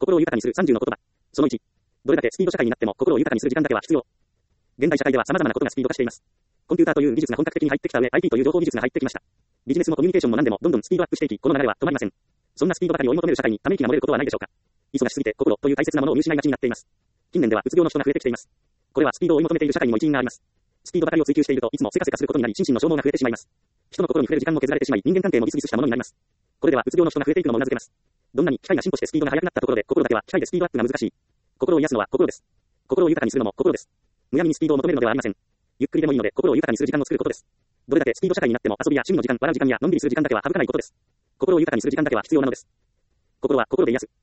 心を豊かにする30の言葉。その1。どれだけスピード社会になっても心を豊かにする時間だけは必要。現代社会では様々なことがスピード化しています。コンピューターという技術が本格的に入ってきた上、IT という情報技術が入ってきました。ビジネスもコミュニケーションも何でもどんどんスピードアップしていき、この流れは止まりません。そんなスピードばかり追い求める社会にため息が漏れることはないでしょうか。忙しすぎて心という大切なものを見失いがちになっています。近年ではうつ病の人が増えてきています。これはスピードを追い求めている社会にも一因があります。スピードばかりを追求しているといつもせかせかすることになり、心身の消耗が増えてしまいます。人の心に触れる時間も削られてしまい、人間関係もギスギスしたものになります。これではうつ病の人が増えていくのも頷けます。どんなに機械が進歩してスピードが速くなったところで、心だけは機械でスピードアップが難しい。心を癒すのは心です。心を豊かにするのも心です。むやみにスピードを求めるのではありません。ゆっくりでもいいので心を豊かにする時間を作ることです。どれだけスピード社会になっても遊びや趣味の時間、笑う時間やのんびりする時間だけは省かないことです。心を豊かにする時間だけは必要なのです。心は心で癒す。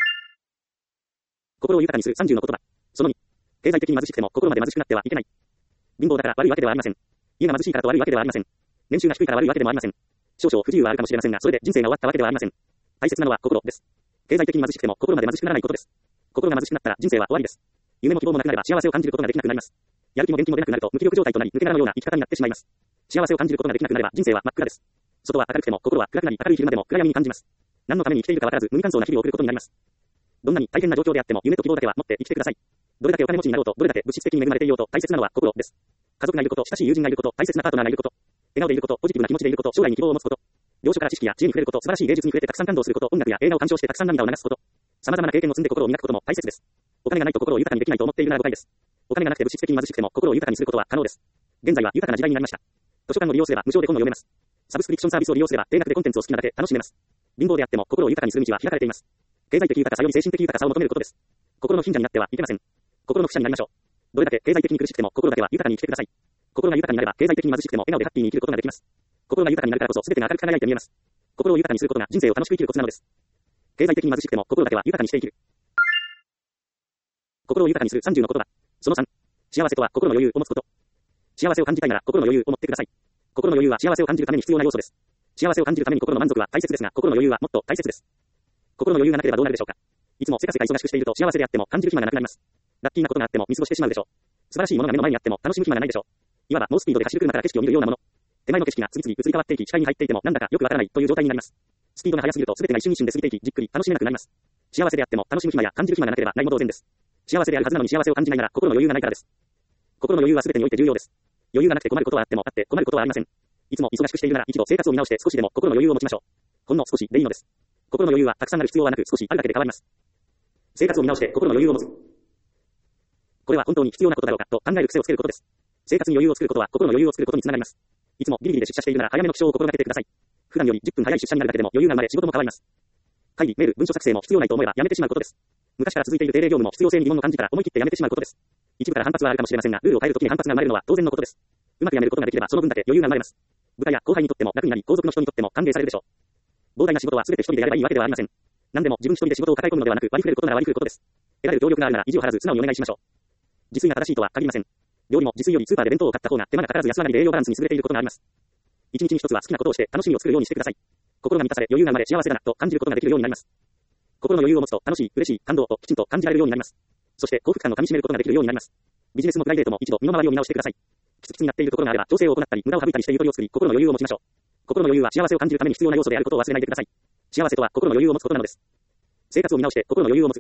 心を豊かにする30の言葉。その2。経済的に貧しくても心まで貧しくなってはいけない。貧乏だから悪いわけではありません。家が貧しいからと悪いわけではありません。年収が低いから悪いわけでもありません。少々不自由はあるかもしれませんが、それで人生が終わったわけではありません。大切なのは心です。経済的に貧しくても心まで貧しくならないことです。心が貧しくなったら人生は終わりです。夢も希望もなくなれば幸せを感じることができなくなります。やる気も元気も出なくなると無気力状態となり、抜け殻のような生き方になってしまいます。幸せを感じることができなくなれば人生は真っ暗です。外は明るくても心は暗くなり、明るい昼間でも暗闇に感じます。何のために生きているかわからず無味乾燥な日々を送ることになります。どんなに大変な状況であっても夢と希望だけは持って生きてください。どれだけお金持ちになろうと、どれだけ物質的に恵まれていようと大切なのは心です。家族がいること、親しい友人がいること、大切なパートナーがいること、笑顔でいること、ポジティブな気持ちでいること、将来に希望を持つこと、領書から知識や知恵に触れること、素晴らしい芸術に触れてたくさん感動すること、音楽や映画を鑑賞してたくさん涙を流すこと、様々な経験を積んで心を磨くことも大切です。お金がないと心を豊かにできないと思っているなら誤解です。お金がなくて物質的に貧しくても心を豊かにすることは可能です。現在は豊かな時代になりました。図書館を利用すれば無償で本を読めます。サブスクリプションサービスを利用すれば定額でコンテンツを好きなだけ楽しめます。貧乏であっても心を豊かにする道は開かれています。経済的豊かさより精神的豊かさを求めることです。心の貧者になってはいけません。心の不者になりましょう。どれだけ経済的に苦しくても心だけは豊かに生きてください。心が豊かになれば経済的に貧しくても笑顔でハッピーに生きることができます。心が豊かになるからこそ全てが明るく輝いて見えます。心を豊かにすることが人生を楽しく生きるコツなのです。経済的に貧しくても心だけは豊かにして生きる。心を豊かにする30の言葉。その3。幸せとは心の余裕を持つこと。幸せを感じたいなら心の余裕を持ってください。心の余裕は幸せを感じるために必要な要素です。幸せを感じるために心の満足は大切ですが、心の余裕はもっと大切です。心の余裕がなければどうなるでしょうか。いつもせかせか忙しくしていると幸せであっても感じる暇がなくなります。ラッキーなことがあっても見過ごしてしまうでしょう。素晴らしいものが目の前にあっても楽しむ暇がないでしょう。いわば猛スピードで走る車から景色を見るようなもの。手前の景色が次々移り変わっていき、視界に入っていてもなんだかよくわからないという状態になります。スピードが速すぎると全てが一瞬一瞬で過ぎていき、じっくり楽しめなくなります。幸せであっても楽しむ暇や感じる暇がなければないも同然です。幸せであるはずなのに幸せを感じないなら心の余裕がないからです。心の余裕は全てにおいて重要です。余裕がなくて困ることはあってもあって困ることはありません。いつも忙しくしているなら一度生活を見直して少しでも心の余裕を持ちましょう。ほんの少しでいいのです。心の余裕はたくさんある必要はなく少しあるだけで変わります。生活を見直して心の余裕を持つ。これは本当に必要なことだろうかと考える癖をつけることです。生活に余裕を作ることは心の余裕を作ることにつながります。いつもギリギリで出社しているなら早めの起床を心がけてください。普段より10分早い出社になるだけでも余裕が生まれ仕事も変わります。会議、メール、文書作成も必要ないと思えばやめてしまうことです。昔から続いている定例業務も必要性に疑問を感じたら思い切ってやめてしまうことです。一部から反発はあるかもしれませんが、ルールを変えるときに反発が生まれるのは当然のことです。うまくやめることができればその分だけ余裕が生まれます。部下や後輩にとっても楽になり、後続の人にとっても歓迎されるでしょう。膨大な仕事は全て一人でやればいいわけではありません。何でも自分一人で仕事を抱え込むのではなく割り振れることなら割り振ることです。得られる協力があるなら意地を張らず素直にお願いしましょう。自炊が正しいとは限りません。料理も自炊よりスーパーで弁当を買った方が手間がかからず安上がりで栄養バランスに優れていることがあります。一日に一つは好きなことをして楽しみを作るようにしてください。心が満たされ余裕が生まれ幸せだなと感じることができるようになります。心の余裕を持つと楽しい、嬉しい、感動ときちんと感じられるようになります。そして幸福感をかみしめることができるようになります。ビジネスもプライベートも一度身の回りを見直してください。キツキツになっているところがあれば調整を行ったり無駄を省いたりしてゆとりを作り心の余裕を持ちましょう。心の余裕は幸せを感じるために必要な要素であることを忘れないでください。幸せとは心の余裕を持つことなのです。生活を見直して心の余裕を持つ。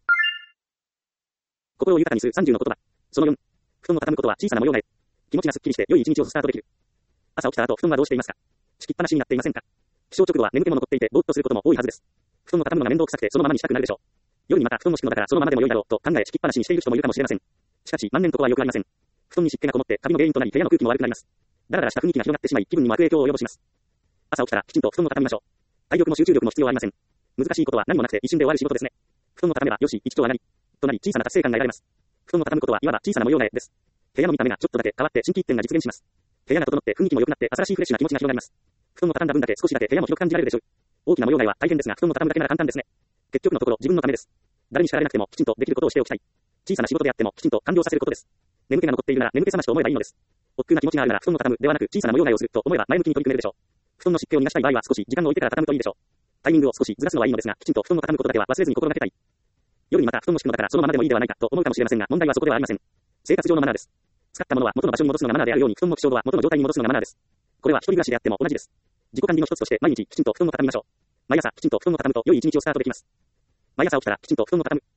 心を豊かにする30の言葉。その4。布団を畳むことは小さな模様替え。気持ちがすっきりして良い一日をスタートできる。朝起きた後布団はどうしていますか。敷きっぱなしになっていませんか。起床直後は眠気も残っていてぼーっとすることも多いはずです。布団を畳むのが面倒くさくてそのままにしたくなるでしょう。夜にまた布団の敷くのだからそのままでも良いだろうと考え敷きっぱなしにしている人もいるかもしれません。しかし万年床は良くありません。布団に湿気がこもってカビの原因となり部屋の空気も悪くなります。だらだらした雰囲気が広がってしまい気分にも悪影響を及ぼします。朝起きたらきちんと布団を畳みましょう。体力も集中力も必要ありません。難しいことは何もなくて一瞬で終わる仕事ですね。布団を畳めばよし一丁上がりとなり小さな達成感が得られます。布団を畳むことはいわば小さな模様替えです。部屋の見た目がちょっとだけ変わって心機一転が実現します。部屋が整って雰囲気も良くなって新しいフレッシュな気持ちが広がります。布団を畳んだ分だけ少しだけ部屋も広く感じられるでしょう。大きな模様替えは大変ですが布団を畳むだけなら簡単ですね。結局のところ自分のためです。誰に叱られなくてもきちんとできることをしておきたい。小さな仕事であってもきちんと完了させることです。眠気が残っているなら眠気覚ましと思えばいいのです。億劫な気持ちがあるなら布団を畳むではなく小さな模様替えをすると思えば前向きに取り組めるでしょう。布団の湿気を逃がしたい場合は少し時間を置いてから畳むといいでしょう。タイミングを少しずらすのはいいのですがきちんと布団を畳むことだけは忘れずに心がけたい。夜にまた布団の敷くのだからそのままでもいいではないかと思うかもしれませんが問題はそこではありません。生活上のマナーです。使ったものは元の場所に戻すのがマナーであるように布団も起床後は元の状態に戻すのがマナーです。これは一人暮らしであっても同じです。自己管理の一つとして毎日きちんと布団を畳みましょう。毎朝きちんと布団を畳むと良い一日をスタートできます。 毎朝起きたらきちんと布団を畳む。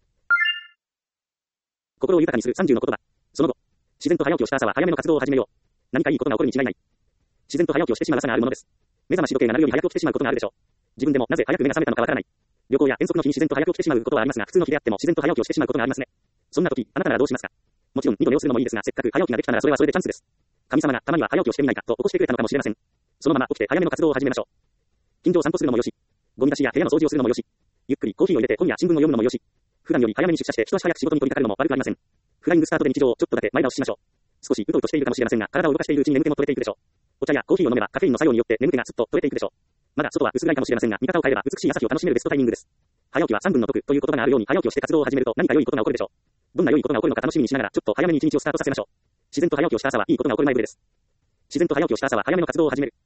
心を豊かにする30の言葉。その後、自然と早起きをした朝は早めの活動を始めよう。何かいいことが起こるに違いない。自然と早起きをしてしまう朝があるものです。目覚まし時計が鳴るより早く起きてしまうことがあるでしょう。自分でもなぜ早く目が覚めたのかわからない。旅行や遠足の日に自然と早く起きてしまうことはありますが、普通の日であっても自然と早起きをしてしまうことがありますね。そんな時、あなたならどうしますか？もちろん2度寝をするのもいいですが、せっかく早起きができたならそれはそれでチャンスです。神様がたまには早起きをしてみないかと起こしてくれたのかもしれません。そのまま起きて早めの活動を始めましょう。近所を散歩するのもよし、ゴミ出しや部屋の掃除をするのもよし、ゆっくりコーヒーを入れて本や新聞を読むのもよし、普段より早めに出社して一足早く仕事に取り掛かるのも悪くありません。フライングスタートで日常をちょっとだけ前倒ししましょう。少しうとうとしているかもしれませんが、体を動かしているうちに眠気も取れていくでしょう。お茶やコーヒーを飲めばカフェインの作用によって眠気がすっと取れていくでしょう。まだ外は薄暗いかもしれませんが、見方を変えれば美しい朝日を楽しめるベストタイミングです。早起きは3分の得という言葉があるように、早起きをして活動を始めると何か良いことが起こるでしょう。どんな良いことが起こるのか楽しみにしながら、ちょっと早めに一日をスタートさせましょう。自然と早起きをした朝はいいことが起こる前触れです。自然と早起きをした朝は早めの活動を始める。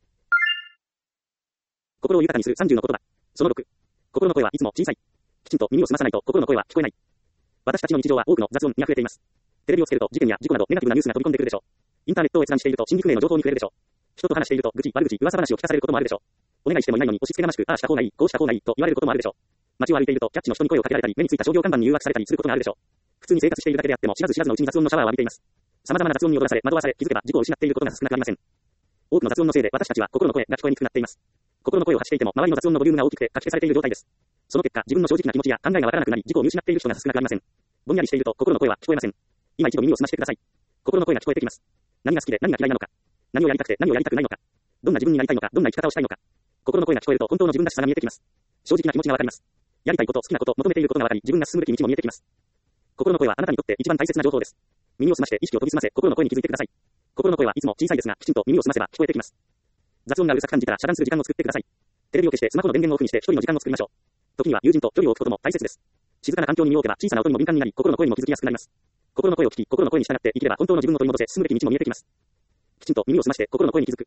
心を豊かにする30の言葉。その6。心の声はいつも小さい。きちんと耳を澄まさないと心の声は聞こえない。私たちの日常は多くの雑音に溢れています。テレビをつけると事件や事故などネガティブなニュースが飛び込んでくるでしょう。インターネットを閲覧していると心理不明の情報に触れるでしょう。人と話していると愚痴、悪口、噂話を聞かされることもあるでしょう。お願いしてもいないのに押し付けがましく、ああした方がいい、こうした方がいいと言われることもあるでしょう。街を歩いているとキャッチの人に声をかけられたり、目についた商業看板に誘惑されたりすることがあるでしょう。普通に生活しているだけであっても知らず知らずのうちに雑音のシャワーを浴びています。様々な雑音に踊らされ、惑わされ、気づけば事故を失っていることが少なくありません。多くの雑音のせいで私たちは心の声が聞こえにくくなっています。心の声を発していても周りの雑音のボリュームが大きくてかき消されている状態です。その結果、自分の正直な気持ちや考えがわからなくなり、事故を見失っている人が少なくありません。ぼんやりしていると心の声は聞こえません。今一度耳を澄ましてください。心の声が聞こえてきます。何が好きで何が嫌いなのか。何をやりたくて何をやりたくないのか。どんな自分になりたいのか、どんな生き方をしたいのか。心の声が聞こえると本当の自分らしさが見えてきます。正直な気持ちがわかります。やりたいこと、好きなこと、求めていることがわかり、自分が進むべき道も見えてきます。心の声はあなたにとって一番大切な情報です。耳を澄まして意識を研ぎ澄ませ、心の声に気づいてください。心の声はいつも小さいですが、きちんと耳を澄ませば聞こえてきます。雑音がうるさく感じたら遮断する時間を作ってください。テレビを消してスマホの電源をオフにして一人の時間を作りましょう。時には友人と距離を置くことも大切です。静かな環境に身を置けば小さな音にも敏感になり、心の声にも気づきやすくなります。心の声を聞き、心の声に従って生きれば本当の自分を取り戻せ、進むべき道も見えてきます。きちんと耳を澄まして心の声に気づく。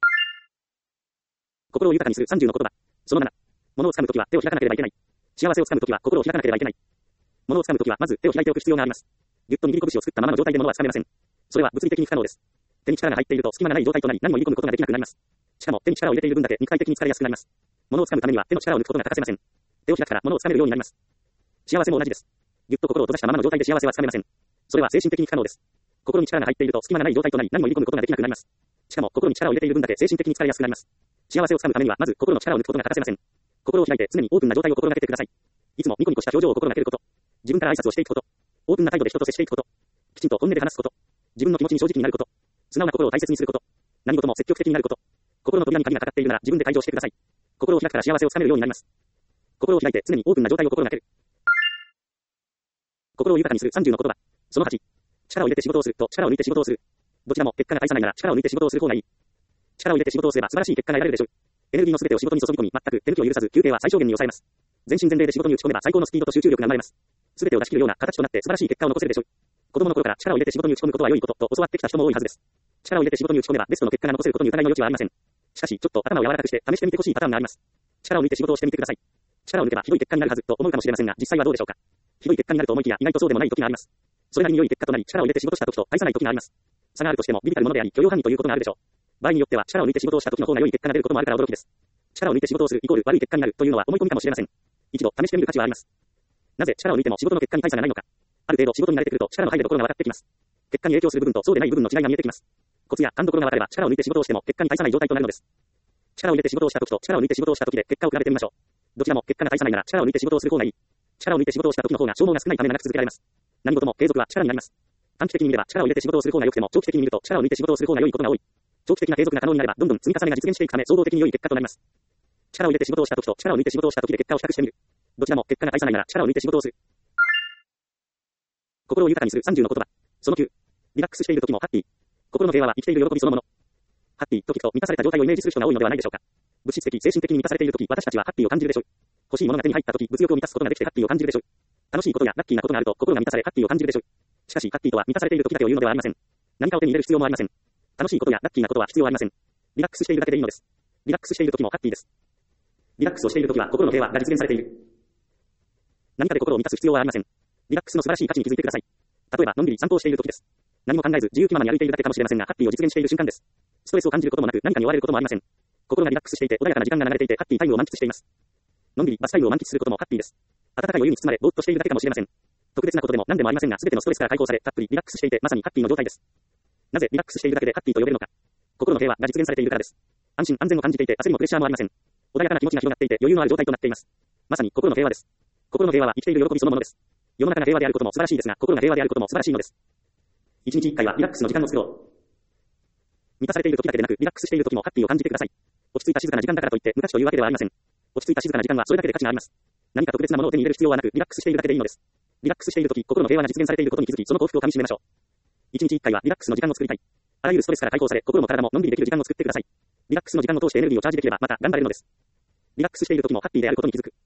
心を豊かにする30の言葉。その7。物を掴むときは手を開かなければいけない。幸せを掴むときは心を開かなければいけない。物を掴むときはまず手を開いておく必要があります。ぎゅっと握り拳を作ったままの状態で物は掴めません。それは物理的に不可能です。手に力が入っていると隙間がない状態となり、何も入れ込むことができなくなります。しかも手に力を入れている分だけ肉体的に疲れやすくなります。物を掴むためには手の力を抜くことが欠かせません。手を開くから物を掴めるようになります。幸せも同じです。ぎゅっと心を閉ざしたままの状態で幸せは掴めません。それは精神的に不可能です。心に力が入っていると隙間がない状態となり、何も入れ込むことができなくなります。しかも心に力を入れている分だけ精神的に疲れやすくなります。幸せを掴むためにはまず心の力を抜くことが欠かせません。心を開いて常にオープンな状態を心がけてください。いつもニコニコした表情を心がけること。自分から挨拶をしていくこと。オープンな態度で人と接していくこと。きちんと本音で話すこと。自分の気持ちに正直になること。素直な心を大切にすること。何事も積極的になること。心の扉に鍵がかかっているなら自分で解錠してください。心を開くから幸せを掴めるようになります。心を開いて常にオープンな状態を心がける。心を豊かにする30の言葉。その8。力を入れて仕事をすると力を抜いて仕事をする。どちらも結果が大差ないなら力を抜いて仕事をする方がいい。力を入れて仕事をすれば素晴らしい結果が得られるでしょう。エネルギーの全てを仕事に注ぎ込み、全く手抜きを許さず休憩は最小限に抑えます。全身全霊で仕事に打ち込めば最高のスピードと集中力が生まれます。全てを出し切るような形となって素晴らしい結果を残せるでしょう。子供の頃から力を入れて仕事に打ち込むことは良いことと教わってきた人も多いはずです。力を入れて仕事に打ち込めばベストの結果が残せることに疑いの余地はありません。しかしちょっと頭を柔らかくして試してみてほしいパターンがあります。力を抜いて仕事をしてみてください。力を抜けばひどい結果になるはずと思うかもしれませんが、実際はどうでしょうか。ひどい結果になると思いきや意外とそうでもない時があります。それなりに良い結果となり力を入れて仕事した時と大差ない時があります。差があるとしても微々たるものであり許容範囲ということがあるでしょう。場合によっては力を抜いて仕事をした時の方が良い結果が出ることもあるから驚きです。力を抜いて仕事をするイコール悪い結果になるというのは思い込みかもしれません。一度試してみる価値はあります。なぜ力を抜いても仕事の結果に大差がないのか。ある程度仕事に慣れてくると力の入るところが分かってきます。結果に影響する部分とそうでない部分の違いが見えてきます。コツや勘どころが分かれば力を抜いて仕事をしても結果に大差ない状態となるのです。力を入れて仕事をした時と力を抜いて仕事をした時で結果を比べてみましょう。どちらも結果が大差ないなら力を抜いて仕事をする方がいい。力を抜いて仕事をした時の方が消耗が少ないため長く続けられます。何事も継続は力になります。短期的に見れば力を入れて仕事をする方が良くても長期的に見ると力を抜いて仕事をする方が良いことが多い。長期的な継続が可能になればどんどん積み重ねが実現していくため総合的に良い結果となります。力を入れて仕事をした時と力を抜いて仕事をした時で結果を比較してみる。どちらも結果が大差ないなら力を抜いて仕事をする。心を豊かにする30の言葉。その9。リラックスしている時もハッピー。心の平和は生きている喜びそのもの。ハッピーと聞くと満たされた状態をイメージする人が多いのではないでしょうか。物質的、精神的に満たされている時、私たちはハッピーを感じるでしょう。欲しいものが手に入った時、物欲を満たすことができてハッピーを感じるでしょう。楽しいことやラッキーなことがあると心が満たされハッピーを感じるでしょう。しかしハッピーとは満たされている時だけを言うのではありません。何かを手に入れる必要もありません。楽しいことやラッキーなことは必要ありません。リラックスしているだけでいいのです。リラックスしている時もハッピーです。リラックスをしている時は心の平和が実現されている。何かで心を満たす必要はありません。リラックスの素晴らしい価値に気づいてください。例えばのんびり散歩をしている時です。何も考えず自由気ままに歩いているだけかもしれませんがハッピーを実現している瞬間です。ストレスを感じることもなく何かに追われることもありません。心がリラックスしていて穏やかな時間が流れていてハッピータイムを満喫しています。のんびりバスタイムを満喫することもハッピーです。 暖かい余裕に包まれ、ぼーっとしているだけかもしれません。特別なことでも何でもありませんが、すべてのストレスから解放され、たっぷりリラックスしていて、まさにハッピーの状態です。なぜリラックスしているだけでハッピーと呼べるのか。心の平和が実現されているからです。安心安全を感じていて、焦りもプレッシャーもありません。穏やかな気持ちが広がっていて、余裕のある状態となっています。まさに心の平和です。心の平和は生きている喜びそのものです。世の中が平和であることも素晴らしいですが、心が平和であることも素晴らしいのです。一日一回はリラックスの時間を作ろう。満たされている時だけでなく、リラックスしている時もハッピーを感じてください。落ち着いた静かな時間だからといって無価値というわけではありません。落ち着いた静かな時間はそれだけで価値があります。何か特別なものを手に入れる必要はなく、リラックスしているだけでいいのです。リラックスしている時、心の平和が実現されていることに気づき、その幸福をかみしめましょう。一日一回はリラックスの時間を作りたい。あらゆるストレスから解放され、心も体ものんびりできる時間を作ってください。リラックスの時間を通してエネルギーをチャージできれば、また頑張れるのです。リラックスしている時もハッピーであることに気づく。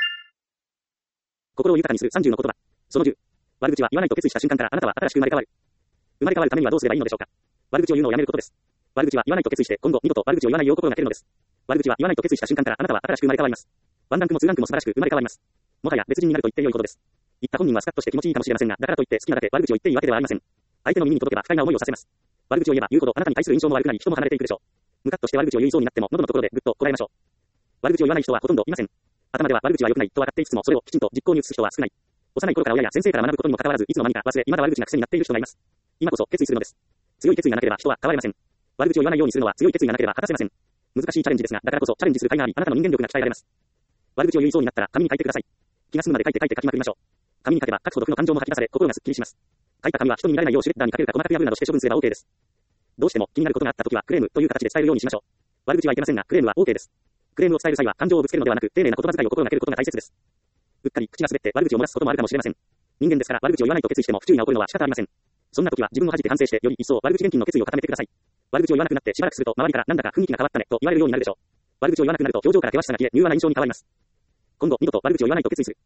心を豊かにする30の言葉。その10。悪口は言わないと決意した瞬間からあなたは新しく生まれ変わる。生まれ変わるためにはどうすればいいのでしょうか。悪口を言うのをやめることです。悪口は言わないと決意して、今後二度と悪口を言わないよう心がけるのです。悪口は言わないと決意した瞬間からあなたは新しく生まれ変わります。ワンランクもツーランクも素晴らしく生まれ変わります。もはや別人になると言って良いことです。言った本人はスカッとして気持ちいいかもしれませんが、だからといって好きなだけ悪口を言っていいわけではありません。相手の耳に届けば不快な思いをさせます。悪口を言えば言うほどあなたに対する印象も悪くなり、人も離れていくでしょう。ムカッとして悪口を言いそうになっても喉のところでぐっとこらえましょう。悪口を言わない人はほとんどいません。頭では悪口は良くないと分かっていつつもそれをきちんと実行に移す人は少ない。幼い頃から親や先生から学ぶことにもかかわらず、いつの間にか忘れ、未だ悪口な癖になっている人がいます。今こそ決意するのです。強い決意がなければ人は変われません。悪口を言わないようにするのは強い決意がなければ果たせません。難しいチャレンジですが、だからこそチャレンジする甲斐があり、あなたの人間力が鍛えられます。悪口を言いそうになったら紙に書いてください。気が済むまで書いて書きまくりましょう。紙に書けば書くほど負の感情も吐き出され、心がすっきりします。書いた紙は人に見られないようシュレッダーにかけるか細かく破るなどして処分すれば OK です。どうしても気になることがあったときはクレームという形で伝えるようにしましょう。悪口はいけませんが、クレームは OK です。クレームを伝える際は感情をぶつけるのではなく、丁寧な言葉遣いを心がけることが大切です。うっかり口が滑って悪口を漏らすこともあるかもしれません。人間ですから悪口を言わないと決意しても不注意が起こるのは仕方ありません。そんな時は自分を恥じて反省して、より一層悪口厳禁の決意を固めてください。悪口を言わなくなってしばらくすると周りからなんだか雰囲気が変わったねと言われるようになるでしょう。悪口を言わなくなると表情から険しさが消え、柔和な印象に変わります。今度二度と悪口を言わないと決意する。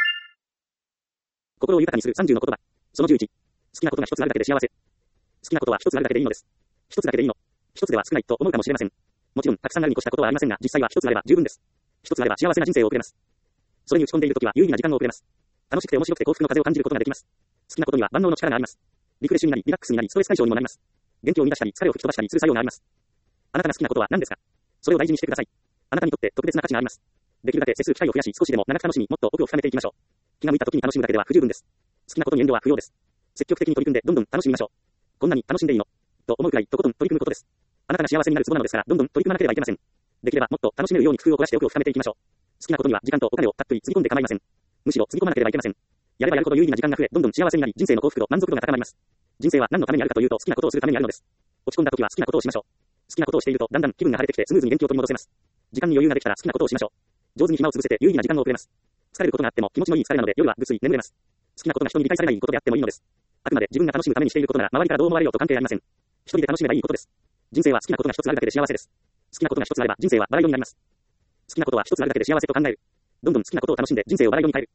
心を豊かにする30の言葉。その11。好きなことが一つあるだけで幸せ。好きなことは一つあるだけでいいのです。一つだけでいいの。一つでは少ないと思うかもしれません。もちろんたくさんあるに越したことはありませんが、実際は一つあれば十分です。一つあれば幸せな人生を送れます。それに打ち込んでいる時は有意義な時間を送れます。楽しくて面白くて幸福の風を感じることができます。好きなことには万能の力があります。リフレッシュになり、リラックスになり、ストレス解消にもなります。元気を生み出したり、疲れを吹き飛ばしたりする作用があります。あなたが好きなことは何ですか？それを大事にしてください。あなたにとって特別な価値があります。できるだけ接する機会を増やし、少しでも長く楽しみ、もっと奥を深めていきましょう。気が向いた時に楽しむだけでは不十分です。好きなことに遠慮は不要です。積極的に取り組んでどんどん楽しみましょう。こんなに楽しんでいいのと思うくらいとことん取り組むことです。あなたが幸せになるツボなのですから、どんどん取り組まなければいけません。できればもっと楽しめるように工夫を凝らして奥を深めていきましょう。好きなことには時間とお金をたっぷりつぎ込んで構いません。むしろつぎ込まなければいけません。やればやるほど有意義な時間が増え、どんどん幸せになり、人生の幸福度、満足度が高まります。人生は何のためにあるかというと、好きなことをするためにあるのです。落ち込んだ時は好きなことをしましょう。好きなことをしていると、だんだん気分が晴れてきてスムーズに元気を取り戻せます。時間に余裕ができたら好きなことをしましょう。上手に暇を潰せて有意義な時間を送れます。疲れることがあっても気持ちのいい疲れなので夜はぐっすり眠れます。好きなことが人に理解されないことであってもいいのです。あくまで自分が楽しむためにしていることなら周りからどう思われようと関係ありません。一人で楽しめばいいことです。人生は好きなことが一つあるだけで幸せです。好きなことが一つあれば人生はバラ色になります。好きなことは一つあるだけで幸せと考える。どんどん好きなことを楽しんで人生をバラ色に変える。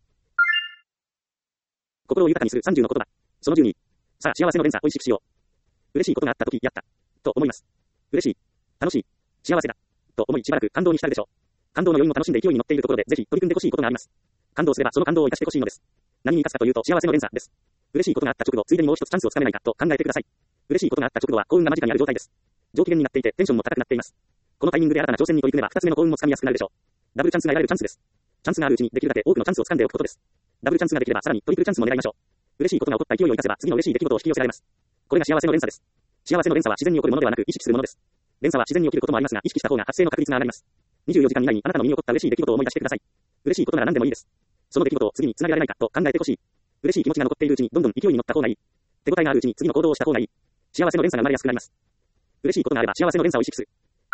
心を豊かにする30の言葉。その12。さあ幸せの連鎖を意識しよう。嬉しいことがあった時やった。と思います。嬉しい。楽しい。幸せだ。と思いしばらく感動に浸るでしょう。感動の余韻を楽しんで勢いに乗っているところでぜひ取り組んでほしいことがあります。感動すればその感動を生かしてほしいのです。何に生かすかというと幸せの連鎖です。嬉しいことがあった直後、ついでにもう一つチャンスをつかめないかと考えてください。嬉しいことがあった直後は幸運が間近にある状態です。上機嫌になっていてテンションも高くなっています。このタイミングで新たな挑戦に取り組めば二つ目の幸運もつかみやすくなるでしょう。ダブルチャンスが得られるチャンスです。チャンスがあるうちにできるだけ多くのチャンスをつかんでおくことです。ダブルチャンスができればさらにトリプルチャンスも狙いましょう。嬉しいことが起こった勢いを生かせば次の嬉しい出来事を引き寄せられます。これが幸せの連鎖です。幸せの連鎖は自然に起こるものではなく意識するものです。連鎖は自然に起きることもありますが、意識した方が発生の確率が上がります。24時間以内にあなたの身に起こった嬉しい出来事を思い出してください。嬉しいことなら何でもいいです。その出来事を次につなげられないかと考えてほしい。嬉しい気持ちが残っているうちにどんどん勢いに乗った方がいい。手応えがあるうちに次の行動をした方がいい。幸せの連鎖が生まれやすくなります。嬉しいことがあれば幸せの連鎖を意識する。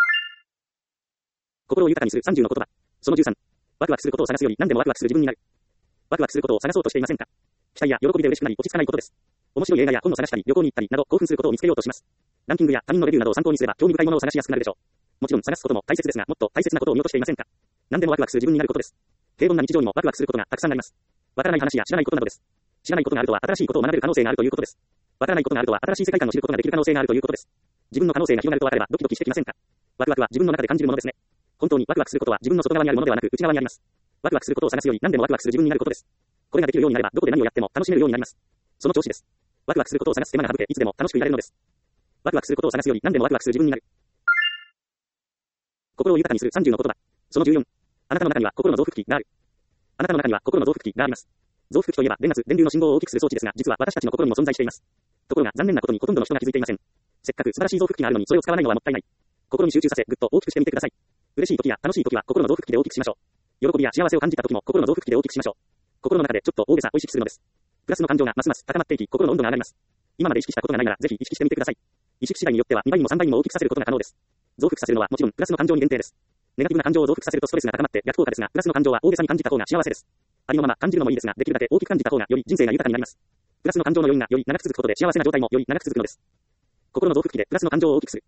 心を豊かにする30の言葉。その13。ワクワクすることを探すより何でもワクワクする自分になる。ワクワクすることを探そうとしていませんか？期待や喜びで嬉しくなり落ち着かないことです。面白い映画や本を探したり旅行に行ったりなど興奮することを見つけようとします。ランキングや他人のレビューなどを参考にすれば興味深いものを探しやすくなるでしょう。もちろん探すことも大切ですが、もっと大切なことを見落としていませんか？何でもワクワクする自分になることです。平凡な日常にもワクワクすることがたくさんあります。わからない話や知らないことなどです。知らないことがあるとは新しいことを学べる可能性があるということです。わからないことがあるとは新しい世界観を知ることができる可能性があるということです。自分の可能性が広がると分かればドキドキしてきませんか？ワクワクは自分の中で感じるものですね。本当にワクワクすることは自分の外側にあるものではなく内側にあります。ワクワクすることを探すより何でもワクワクする自分になることです。これができるようになればどこで何をやっても楽しめるようになります。その調子です。ワクワクすることを探す手間が省けいつでも楽しくいられるのです。ワクワクすることを探すより何でもワクワクする自分になる。心を豊かにする30の言葉。その14。あなたの中には心の増幅器がある。 あなたの中には心の増幅器があります。増幅器といえば電圧、電流の信号を大きくする装置ですが、実は私たちの心にも存在しています。ところが残念なことにほとんどの人が気づいていません。せっかく素晴らしい増幅器があるのにそれを使わないのはもったいない。心に集中させ、ぐっと大きくしてみてください。嬉しい時や楽しい時は心の増幅器で大きくしましょう。喜びや幸せを感じた時も心の増幅器で大きくしましょう。心の中でちょっと大げさを意識するのです。プラスの感情がますます高まっていき、心の温度が上がります。今まで意識したことがないなら、ぜひ意識してみてください。意識次第によっては2倍にも3倍にも大きくさせることが可能です。増幅させるのはもちろんプラスの感情に限定です。ネガティブな感情を増幅させるとストレスが高まって逆効果ですが、プラスの感情は大げさに感じた方が幸せです。ありのまま感じるのもいいですが、できるだけ大きく感じた方がより人生が豊かになります。プラスの感情の余韻がより長く続くことで幸せな状態もより長く続くのです。心の増幅器でプラスの感情を大きくする。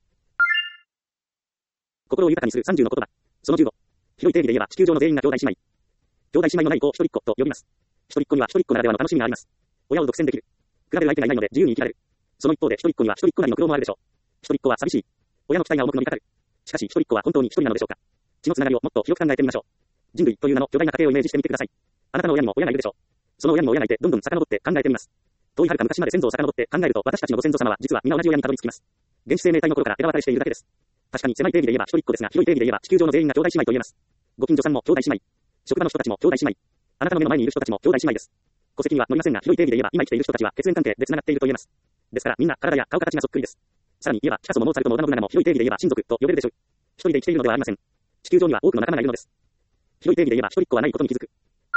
心を豊かにする30の言葉。その15。広い定義で言えば地球上の全員が兄弟姉妹。兄弟姉妹のない子を一人っ子と呼びます。一人っ子には一人っ子ならではの楽しみがあります。親を独占できる。比べる相手がいないので自由に生きられる。その一方で一人っ子には一人っ子なりの苦労もあるでしょう。一人っ子は寂しい。親の期待が重くのりかかる。しかし一人っ子は本当に一人なのでしょうか。血のつながりをもっと広く考えてみましょう。人類という名の巨大な家庭をイメージしてみてください。あなたの親にも親がいるでしょう。その親にも親がいてどんどん遡って考えてみます。遠い遥か昔まで先祖を遡って考えると私たちのご先祖様は実は皆同じ親にたどり着きます。原始生命体の頃から枝分かれしているだけです。確かに狭い定義で言えば一人っ子ですが、広い定義で言えば地球上の全員が兄弟姉妹と言えます。ご近所さんも兄弟姉妹。職場の人たちも兄弟姉妹。あなたの目の前にいる人たちも兄弟姉妹です。戸籍には載りませんが、広い定義で言えば今生きている人たちは血縁関係で繋がっていると言えます。ですからみんな体や顔形がそっくりです。さらに言えばピカソもモーツァルトも織田信長も広い定義で言えば親族と呼べるでしょう。一人で生きているのではありません。地球上には多くの仲間がいるのです。広い定義で言えば一人っ子はないことに気づく。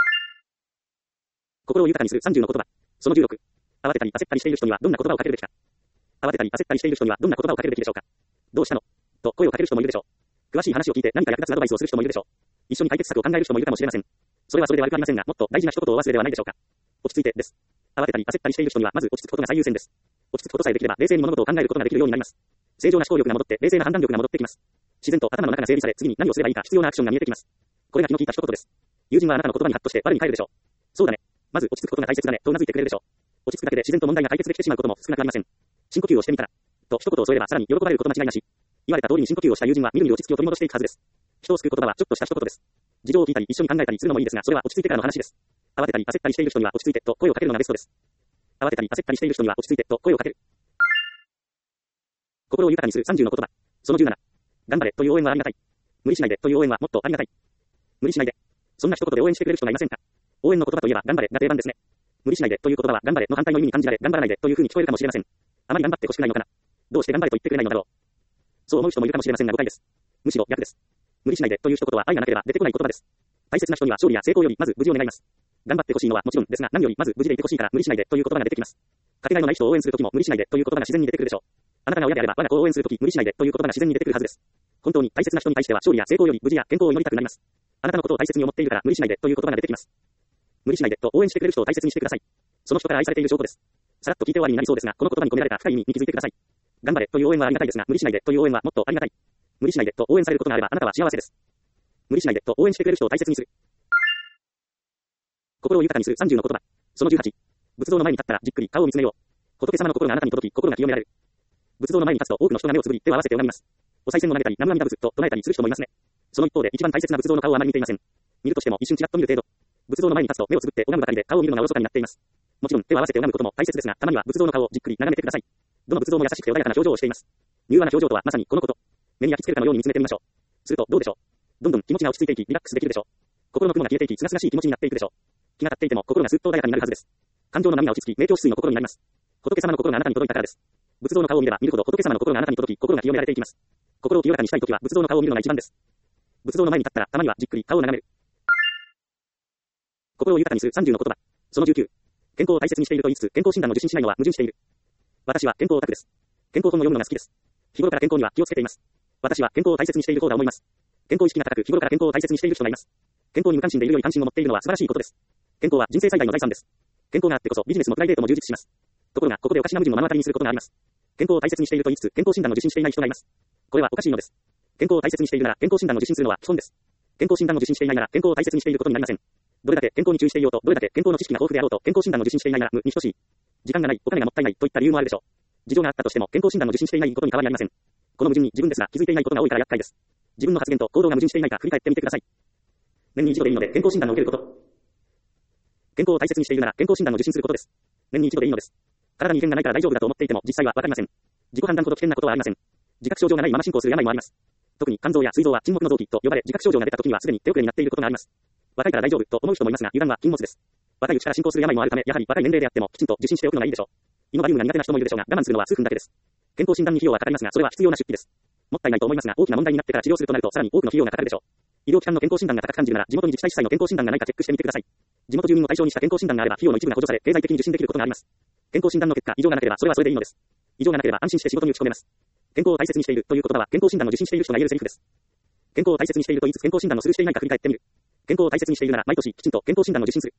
心を豊かにする30の言葉。その16。慌てたり焦ったりしている人にはどんな言葉をかけるべきか。慌てたり焦ったりしている人にはどんな言葉をかけるべきでしょうか。どうしたのと声をかける人もいるでしょう。詳しい話を聞いて何か役立つアドバイスをする人もいるでしょう。一緒に解決策を考える人もいるかもしれません。それはそれで悪くありませんが、もっと大事な一言をお忘れではないでしょうか。落ち着いてです。慌てたり焦ったりしている人にはまず落ち着くことが最優先です。落ち着くことさえできれば冷静に物事を考えることができるようになります。正常な思考力が戻って冷静な判断力が戻ってきます。自然と頭の中が整理され、次に何をすればいいか必要なアクションが見えてきます。これが気の利いた一言です。友人はあなたの言葉にハッとして我に返るでしょう。そうだね。まず落ち着くことが大切だねと頷いてくれるでしょう。落ち着くだけで自然と問題が解決できてしまうことも少なくありません。深呼吸をしてみたらと一言を添えればさらに喜ばれること間違いなし。言われた通りに深呼吸をした友人はみるみる落ち着きを取り戻していくはずです。人を救う言葉はちょっとした一言です。事情を聞いたり一緒に考えたりするのもいいですが、それは落ち着いてからの話です。慌てたり焦ったりしている人には落ち着いてと声をかけるのがベストです。慌てたり焦ったりしている人には落ち着いてと声をかける。心を豊かにする30の言葉。その17。頑張れという応援はありがたい。無理しないでという応援はもっとありがたい。無理しないで。そんな一言で応援してくれる人がいませんか。応援の言葉といえば頑張れが定番ですね。無理しないでという言葉は頑張れの反対の意味に感じられ、頑張らないでという風に聞こえるかもしれません。あまり頑張ってほしくないのかな。どうして頑張れと言ってくれないのだろう。そう思う人もいるかもしれませんが誤解です。むしろ逆です。無理しないでという一言は愛がなければ出てこない言葉です。大切な人には勝利や成功よりまず無事を願います。頑張ってほしいのはもちろんですが、何よりまず無事でいてほしいから無理しないでという言葉が出てきます。かけがえのない人を応援するときも無理しないでという言葉が自然に出てくるでしょう。あなたが親であれば我が子を応援するとき無理しないでという言葉が自然に出てくるはずです。本当に大切な人に対しては勝利や成功より無事や健康を祈りたくなります。あなたのことを大切に思っているから無理しないでという言葉が出てきます。無理しないでと応援してくれる人を大切にしてください。その人から愛されている証拠です。さらっと聞いて終わりになりそうですが、この言葉に込められた深い意味に気づいてください。頑張れという応援はありがたいですが、無理しないでという応援はもっとありがたい。無理しないでと応援されることがあればあなたは幸せです。無理しないでと応援してくれる人を大切にする。心を豊かにする30の言葉。その18。仏像の前に立ったらじっくり顔を見つめよう。仏様の心があなたに届き、心が清められる。仏像の前に立つと多くの人が目をつぶり、手を合わせて拝みます。お賽銭を投げたり、南無阿弥陀仏と唱えたりする人もいますね。その一方で一番大切な仏像の顔はあまり見ていません。見るとしても一瞬ちらっと見る程度。仏像の前に立つと目をつぶって拝むばかりで顔を見るのがおろそかになっています。もちろん手を合わせて拝むことも大切ですが、たまには仏像の顔をじっくり眺めてください。どの仏像も優しくて穏やかな表情をしています。柔和な表情とはまさにこのこと。目に焼き付けるかのように見つめてみましょう。するとどうでしょう。どんどん気持ちが落ち着いていき、リラックスできるでしょう。心の雲が消えていき、清々しい気持ちになっていくでしょう。気が立っていても心がすっと穏やかになるはずです。感情の波が落ち着き、明鏡止水の心になります。仏様の心があなたに届いたからです。仏像の顔を見れば見るほど仏様の心があなたに届き、心が清められていきます。心を清らかにしたいときは仏像の顔を見るのが一番です。仏像の前に立ったらたまにはじっくり顔を眺める。心を豊かにする30の言葉。その19。健康を大切にしていると言いつつ健康診断を受診しないのは矛盾している。私は健康オタクです。健康本を読むのが好きです。日頃から健康には気をつけています。私は健康を大切にしている方が思います。健康意識が高く日頃から健康を大切にしている人がいます。健康に無関心でいるより関心を持っているのは素晴らしいことです。健康は人生最大の財産です。健康があってこそビジネスもプライベートも充実します。ところがここでおかしな矛盾を目の当たりにすることがあります。健康を大切にしていると言いつつ健康診断を受診していない人がいます。これはおかしいのです。健康を大切にしているなら健康診断を受診するのは基本です。健康診断を受診していないなら健康を大切にしていることになりません。どれだけ健康に注意していようと、どれだけ健康の知識が豊富であろうと、健康診断を受診していないなら無に等しい。時間がない、お金がもったいないといった理由もあるでしょう。事情があったとしても健康診断を受診していないことに変わりありません。この矛盾に自分ですが気づいていないことが多いから厄介です。自分の発言と行動が矛盾していないか振り返ってみてください。年に一度でいいので健康診断を受けること。健康を大切にしているなら健康診断を受診することです。年に一度でいいのです。体に異変がないから大丈夫だと思っていても実際はわかりません。自己判断ほど危険なことはありません。自覚症状がないまま進行する病もあります。特に肝臓や膵臓は沈黙の臓器と呼ばれ自覚症状が出た時にはすでに手遅れになっていることがあります。 若いから大丈夫と思う人もいますが、油断は禁物です。若いうちから進行する病もあるため、やはり若い年齢であってもきちんと受診しておくのがいいでしょう。胃のバリウムが苦手な人もいるでしょうが、我慢するのは数分だけです。健康診断に費用はかかりますが、それは必要な出費です。もったいないと思いますが、大きな問題になってから治療するとなると、さらに多くの費用がかかるでしょう。医療機関の健康診断が高く感じるなら、地元に自治体主催の健康診断がないかチェックしてみてください。地元住民を対象にした健康診断があれば、費用の一部が補助され、経済的に受診できることがあります。健康診断の結果、異常がなければ、それはそれでいいのです。異常がなければ安心して仕事に打ち込めます。健康を大切にしているという言葉は、健康診断を受診している人が言えるセリフです。健康を大切にしていると言いつつ健康診断をするしていないか振り返ってみる。健康を大切にしているなら、毎年きちんと健康診断を受診する。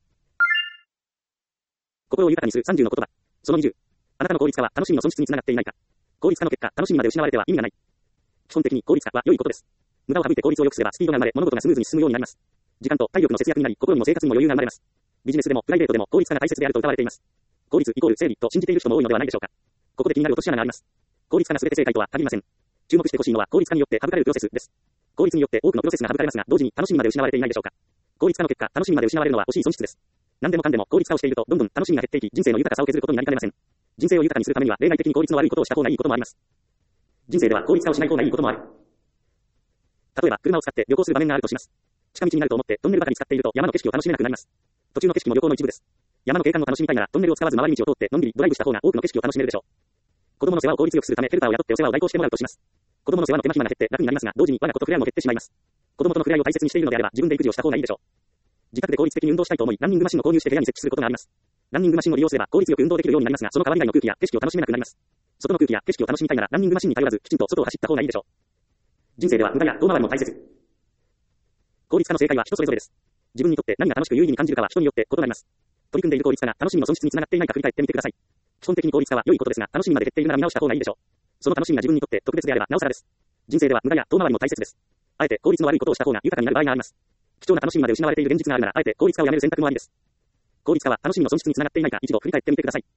心を豊かにする30の言葉。その20。あなたの効率化は楽しみの損失につながっていないか。効率化の結果、楽しみまで失われては意味がない。基本的に効率化は良いことです。無駄を省いて効率を良くすればスピードが生まれ、物事がスムーズに進むようになります。時間と体力の節約になり、心にも生活にも余裕が生まれます。ビジネスでもプライベートでも効率化が大切であると謳われています。効率イコール整理と信じている人も多いのではないでしょうか。ここで気になる落とし穴があります。効率化が全て正解とは限りません。注目してほしいのは効率化によって省かれるプロセスです。効率によって多くのプロセスが省かれますが、同時に楽しみまで失われていないでしょうか。効率化の結果、楽しみまで失われるのは惜しい損失です。何でもかんでも効率化をしていると、どんどん楽しみが減っていき、人生の豊かさを削ることになりかねません。人生を豊かにするためには、例外的に効率の悪いことをした方がいいこともあります。人生では効率化をしない方がいいこともある。例えば、車を使って旅行する場面があるとします。近道になると思ってトンネルばかり使っていると山の景色を楽しめなくなります。途中の景色も旅行の一部です。山の景観を楽しみたいならトンネルを使わず回り道を通ってのんびりドライブした方が多くの景色を楽しめるでしょう。子供の世話を効率よくするためヘルパーを雇ってお世話を代行してもらうとします。子供の世話の手間暇が減って楽になりますが、同時に我が子と触れ合いも減ってしまいます。子供との触れ合いを大切にしているのであれば自分で育児をした方がいいでしょう。自宅で効率的に運動したいと思い、ランニングマシンを購入して部屋に設置することがあります。ランニングマシンを利用すれば効率よく運動できるようになりますが、その代わり以外の空気や景色を楽しめなくなります。外の空気や景色を楽しみたいならランニングマシンに頼らずきちんと外を走った方がいいでしょう。人生では無駄や遠回りも大切。効率化の正解は人それぞれです。自分にとって何が楽しく有意義に感じるかは人によって異なります。取り組んでいる効率化が楽しみの損失につながっていないか振り返ってみてください。基本的に効率化は良いことですが、楽しみまで減っているなら見直した方がいいでしょう。その楽しみが自分にとって特別であればなおさらです。人生では無駄や遠回りも大切です。あえて効率の悪いことをした方が豊かになる場合があります。貴重な楽しみまで失われている現実があるなら、あえて効率化をやめる選択もありです。効率化は楽しみの損失につながっていないか一度振り返ってみてください。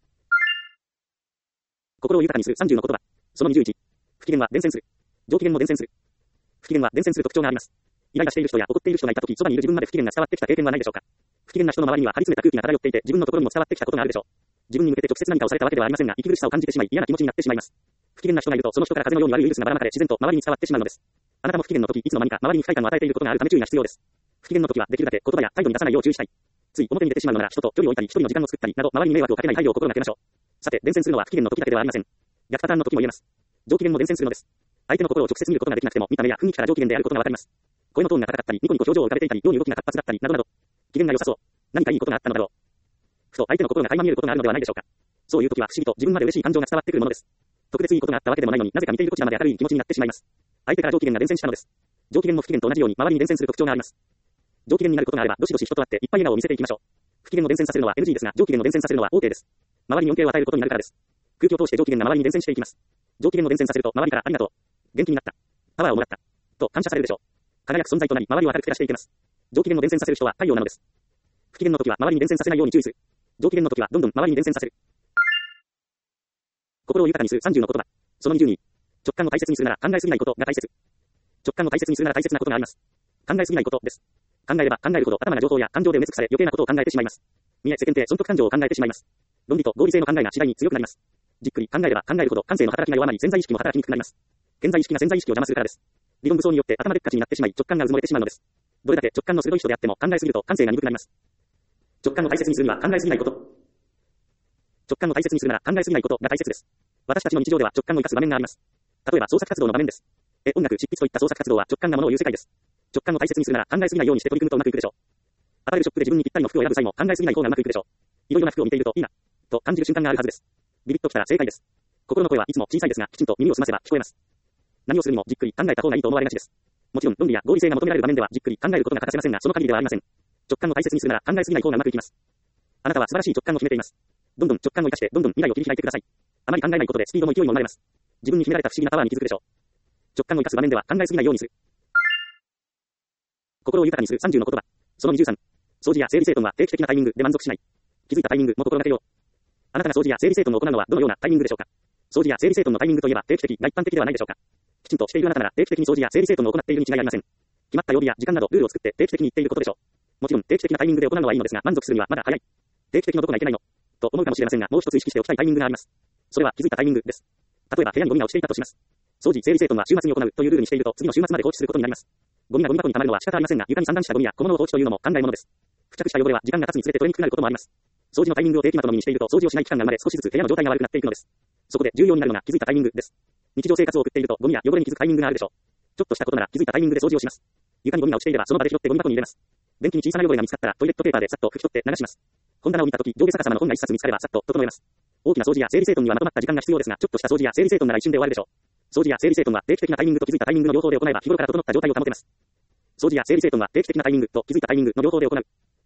心を豊かにする30の言葉。その21。不機嫌は伝染する。上機嫌も伝染する。不機嫌は伝染する特徴があります。イライラしている人や怒っている人がいたとき、そばにいる自分まで不機嫌が伝わってきた経験はないでしょうか。不機嫌な人の周りには張り詰めた空気が漂っていて、自分のところにも伝わってきたことがあるでしょう。自分に向けて直接何かをされたわけではありませんが、息苦しさを感じてしまい、嫌な気持ちになってしまいます。不機嫌な人がいると、その人から風のように悪いウイルスがばらまかれ、自然と周りに伝わってしまうのです。あなたも不機嫌の時、いつの間にか周りに不快感を与えていることがあるため注意が必要です。不機嫌の時はできるだけ言葉や態度に出さないよう注意したい。つい表に出てしまうのなら人と距離を置いたり、一人の時間を作ったりなど、周りに迷惑をかけない配慮を心がけましょう。さて、伝染するのは不機嫌の時だけではありません。逆パターンの時も言えます。上機嫌も伝染するのです。相手の心を直接見ることができなくても、見た目や雰囲気から上機嫌であることがわかります。声のトーンが高かったり、ニコニコ表情を浮かべていたり、妙に動きが活発だったり、などなど。機嫌が良さそう。何かいいことがあったのだろう。ふと相手の心が垣間見えることがあるのではないでしょうか。そういう時は不思議と自分まで嬉しい感情が伝わってくるものです。特別いいことがあったわけでもないのになぜか見ているこちらまで明るい気持ちになってしまいます。相手から上機嫌が伝染したのです。上機嫌も不機嫌と同じように周りに伝染する特徴があります。上機嫌になることがあれば、どしどし人と会っていっぱい笑顔を見せていきましょう。不機嫌を伝染させるのは NG ですが、上機嫌を伝染させるのは OK です。周りに恩恵を与えることになるからです。空気を通して上機嫌が周りに伝染していきます。上機嫌を伝染させると周りからありがとう。元気になった。パワーをもらった。と感謝されるでしょう。輝く存在となり、周りを明るく照らしていきます。上機嫌を伝染させる人は太陽なのです。不機嫌の時は周りに伝染させないように注意する。上機嫌の時はどんどん周りに伝染させる。心を豊かにする30の言葉。その22。直感を大切にするなら考えすぎないことが大切。直感を大切にするなら大切なことがあります。考えすぎないことです。考えれば考えるほど頭が情報や感情で埋め尽くされ余計なことを考えてしまいます。見え世間体損得感情を考えてしまいます。論理と合理性の考えが次第に強くなります。じっくり考えれば考えるほど感性の働きが弱まり潜在意識も働きにくくなります。潜在意識が潜在意識を邪魔するからです。理論武装によって頭でっかちになってしまい直感がうずもれてしまうのです。どれだけ直感の鋭い人であっても考えすぎると感性が鈍くなります。直感を大切にするには考えすぎないこと。直感を大切にするなら考えすぎないことが大切です。私たちの日常では直感を生かす場面があります。例えば創作活動の場面です。音楽、執筆といった創作活動は直感がものを言う世界です。直感を大切にするなら考えすぎないようにして取り組むとうまくいくでしょう。アパレルショップで自分にぴったりの服を選ぶ際も考えすぎない方がうまくいくでしょう。いろいろな服を見ているといいな、と感じる瞬間があるはずです。ビビッときたら正解です。心の声はいつも小さいですが、きちんと耳を澄ませば聞こえます。何をするにもじっくり考えた方がいいと思われがちです。もちろん論理や合理性が求められる場面ではじっくり考えることが欠かせませんが、その限りではありません。直感を大切にするなら考えすぎない方がうまくいきます。あなたは素晴らしい直感を秘めています。どんどん直感を生かしてどんどん未来を切り開いてください。あまり考えないことでスピードも勢いも生まれます。自分に秘められた不思議なパワーに気づくでしょう。直感を生かす場面では考えすぎないようにする。心を豊かにする30の言葉。その23。掃除や整理整頓は定期的なタイミングで満足しない。気づいたタイミングも心がけよう。あなたが掃除や整理整頓を行うのはどのようなタイミングでしょうか。掃除や整理整頓のタイミングといえば定期的が一般的ではないでしょうか。きちんとしているあなたなら定期的に掃除や整理整頓を行っているに違いありません。決まった曜日や時間などルールを作って定期的に行っていることでしょう。もちろん定期的なタイミングで行うのはいいのですが、満足するにはまだ早い。定期的のどこがいけないのと思うかもしれませんが、もう一つ意識しておきたいタイミングがあります。それは気づいたタイミングです。例えば部屋にゴミが落ちていたとします。掃除、整理整頓は週末に行うというルールにしていると次の週末まで放置することになります。 ゴミがゴミ箱に溜まるのは仕方ありませんが、床に散乱したゴミや小物を放置というのも考えものです。付着した汚れは時間が経つにつれて取れにくくなることもあります。掃除のタイミングを定期まとめにしていると、掃除をしない期間が生まれ、少しずつ部屋の状態が悪くなっていくのです。そこで重要になるのが気づいたタイミングです。日常生活を送っているとゴミや汚れに気づくタイミングがあるでしょう。ちょっとしたことなら気づいたタイミングで掃除をします。床にゴミが落ちていればその場で拾ってゴミ箱に入れます。便器に小さな汚れが見つかったらトイレットペーパーでさっと拭き取って流します。本棚を見たとき上下逆さまの本が一冊見つかればさっと整えます。大きな掃除や整理整頓にはまとまった時間が必要ですが、ちょっとした掃除や整理整頓なら一瞬で終わるでしょう。掃除や整理整頓は定期的なタイミングと気づいたタイミングの両方で行えば日頃から整った状態を保てます。掃除や整理整頓は定期的なタイミングと気づいたタイミングの両方で行う。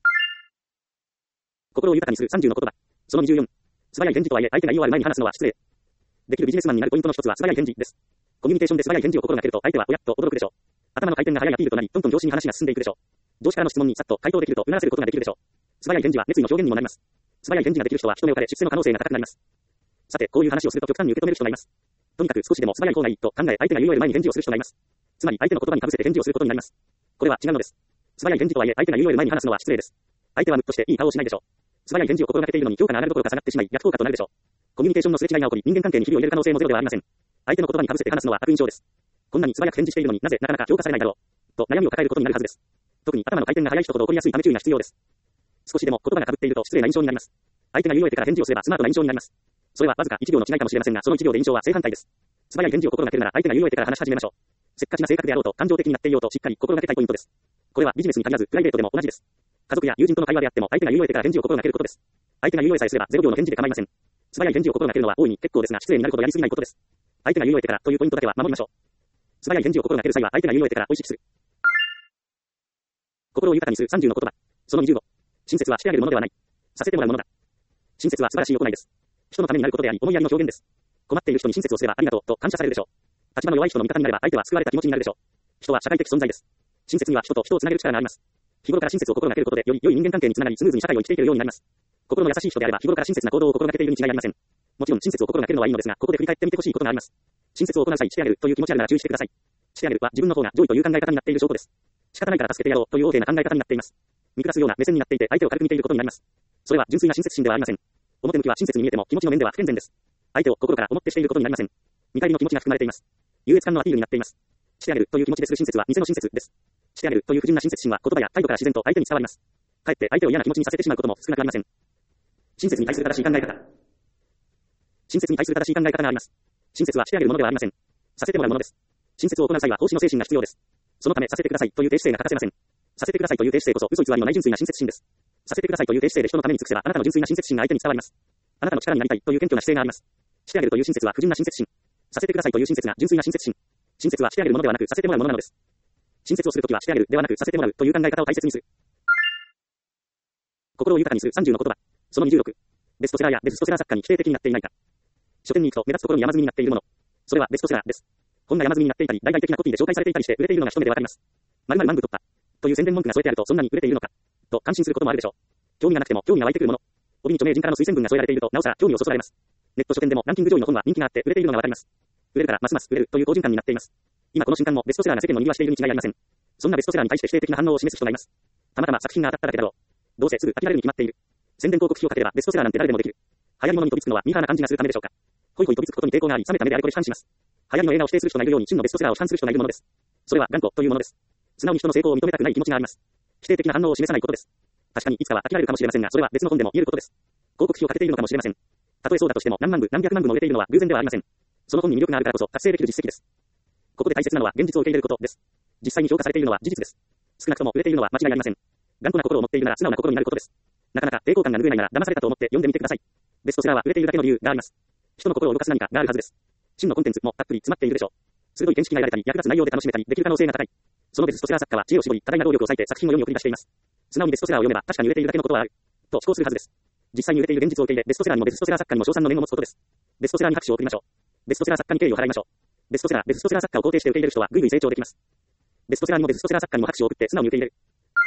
心を豊かにする30の言葉。その24。素早い返事とはいえ相手が言い終わる前に話すのは失礼。できるビジネスマンになるポイントの一つは素早い返事です。コミュニケーションで素早い返事を心がけると相手はおやっと驚くでしょう。頭の回転が速いアピールとなり、どんどん上司に話が進んでいくでしょう。上司からの質問にさっと回答できるとうならせることができるでしょう。素早い返事は熱意の表現にもなります。素早い返事ができる人は人目をかれ出世の可能性が高くなります。さて、こういう話をすると極端に受け止める人がいます。とにかく少しでも素早い方がいいと考え相手が言い終える前に返事をする人がいます。つまり相手の言葉に被せて返事をすることになります。これは違うのです。素早い返事とはいえ相手が言い終える前に話すのは失礼です。相手はムッとしていい顔をしないでしょう。素早い返事を心がけているのに評価が上がるどころか下がってしまい逆効果となるでしょう。コミュニケーションのすれ違いが起こり人間関係にひびを入れる可能性もゼロではありません。相手の言葉に被せて話すのは悪印象です。こんなに素早く返事しているのになぜなかなか評価されないだろうと悩みを抱えることになるはずです。特に頭の回転が速い人ほど起こりやすいため注意が必要です。少しでも言葉が被っていると失礼な印象になります。相手が言い終えてから返事をすればスマートな印象になります。それはわずか1秒の違いかもしれませんが、その1秒で印象は正反対です。素早い返事を心がけるなら相手が言い終えてから話し始めましょう。せっかちな性格であろうと感情的になっていようとしっかり心がけたいポイントです。これはビジネスに限らずプライベートでも同じです。家族や友人との会話であっても相手が言い終えてから返事を心がけることです。相手が言い終えさえすれば0秒の返事で構いません。素早い返事を心がけるのは大いに結構ですが失礼になるほどやりすぎないことです。相手が言い終えてからというポイントだけは守りましょう。素早い返事を心がける際は相手が言い終えてからを意識する。心を豊かにする30の言葉。その25。親切はしてあげるものではない。させてもらうものだ。親切は素晴らしい行いです。人のためになることであり、思いやりの表現です。困っている人に親切をすればありがとうと感謝されるでしょう。立場の弱い人の味方になれば相手は救われた気持ちになるでしょう。人は社会的存在です。親切には人と人をつなげる力があります。日頃から親切を心がけることでより良い人間関係につながりスムーズに社会を生きていけるようになります。心の優しい人であれば日頃から親切な行動を心がけているに違いありません。もちろん親切を心がけるのはいいのですが、ここで振り返ってみてほしいことがあります。親切を行う際してあげるという気持ちあるなら注意してください。してあげるは自分の方が上位という考え方になっている証拠です。仕方ないから助けてやろうという大勢な考え方になっています。見下すような目線になっていて相手を軽く見ていることになります。それは純粋な親切心ではありません。表向きは親切に見えても気持ちの面では不健全です。相手を心から思ってしていることになりません。見返りの気持ちが含まれています。優越感のアピールになっています。してあげるという気持ちでする親切は偽の親切です。してあげるという不純な親切心は言葉や態度から自然と相手に伝わります。かえって相手を嫌な気持ちにさせてしまうことも少なくありません。親切に対する正しい考え方。親切に対する正しい考え方があります。親切はしてあげるものではありません。させてもらうものです。親切を行う際は奉仕の精神が必要です。そのためさせてくださいという低姿勢が欠かせません。させてくださいという低姿勢こそ嘘偽りのない純粋な親切心です。させてくださいという低姿勢で人のために尽くせばあなたの純粋な親切心が相手に伝わります。あなたの力になりたいという謙虚な姿勢があります。してあげるという親切は不純な親切心。させてくださいという親切が純粋な親切心。親切はしてあげるものではなくさせてもらうものなのです。親切をするときはしてあげるではなくさせてもらうという考え方を大切にする。心を豊かにする30の言葉。その26。ベストセラーやベストセラー作家に否定的になっていないか。書店に行くと目立つところに山積みになっているもの。それはベストセラーです。本が山積みになっていたり、大々的なコピーで紹介されていたりして売れているのが一目でわかります。〇〇万部突破。という宣伝文句が添えてあるとそんなに売れているのか。と感心することもあるでしょう。興味がなくても興味が湧いてくるもの。帯に著名人からの推薦文が添えられているとなおさら興味をそそられます。ネット書店でもランキング上位の本は人気があって売れているのがわかります。売れるからますます売れるという好循環になっています。今この瞬間もベストセラーが世間の賑わしているに違いありません。そんなベストセラーに対して否定的な反応を示す人がいます。たまたま作品が当たっただけだろう。どうせすぐ諦めるに決まっている。宣伝広告費をかければベストセラーなんて誰でもできる。流行り物に飛びつくのはミーハーな感じがするためでしょうか。ホイホイ飛びつくことに抵抗があり、冷めた目であれこれ批判します。流行りの映画を否定する人がいるように真のベストセラーを批判する人がいるものです。それは頑固というものです。素直に人の成功を認めたくない気持ちがあります。否定的な反応を示さないことです。確かにいつかは諦めるかもしれませんが、それは別の本でも言えることです。広告費をかけているのかもしれません。たとえそうだとしても何万部何百万部も売れているのは偶然ではありません。その本に魅力があるからこそ達成できる実績です。ここで大切なのは現実を受け入れることです。実際に評価されているのは事実です。少なくとも売れているのは間違いありません。頑固な心を持っているなら素直な心になることです。なかなか抵抗感が拭えないなら騙されたと思って読んでみてください。ベストセラーは売れているだけの理由があります。人の心を動かす何かがあるはずです。真のコンテンツもたっぷり詰まっているでしょう。鋭い見識が得られたり役立つ内容で楽しめたりできる可能性が高い。そのベストセラー作家は知恵を絞り多大な労力を割いて作品を世に送り出しています。素直にベストセラーを読めば確かに売れているだけのことはあると思考するはずです。実際に売れている現実を受け入れ、ベストセラーにもベストセラー作家にも称賛の念を持つことです。ベストセラーに拍手を送りましょう。ベストセラー作家に敬意を払いましょう。ベストセラー作家を肯定して受け入れる人はぐいぐい成長できます。ベストセラーにもベストセラー作家にも拍手を送って素直に受け入れる。